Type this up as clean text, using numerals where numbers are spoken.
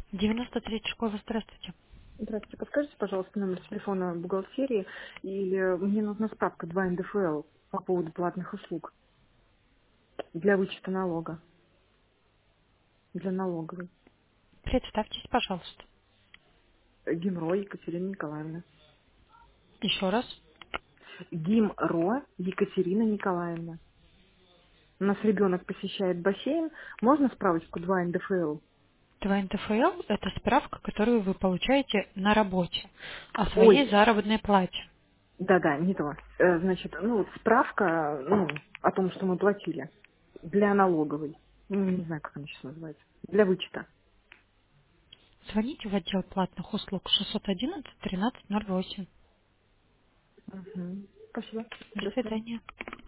93 школа, здравствуйте. Здравствуйте, подскажите, пожалуйста, номер телефона бухгалтерии, или мне нужна справка 2 НДФЛ по поводу платных услуг для вычета налога, для налоговой. Представьтесь, пожалуйста. ГИМРО Екатерина Николаевна. Еще раз. ГИМРО Екатерина Николаевна. У нас ребенок посещает бассейн. Можно справочку 2 НДФЛ? 2 НДФЛ– это справка, которую вы получаете на работе о своей Ой, заработной плате. да-да, не то. Значит, вот справка, о том, что мы платили для налоговой. Не знаю, как она сейчас называется. Для вычета. Звоните в отдел платных услуг 611 1308. Мгм. Спасибо. До До свидания. свидания.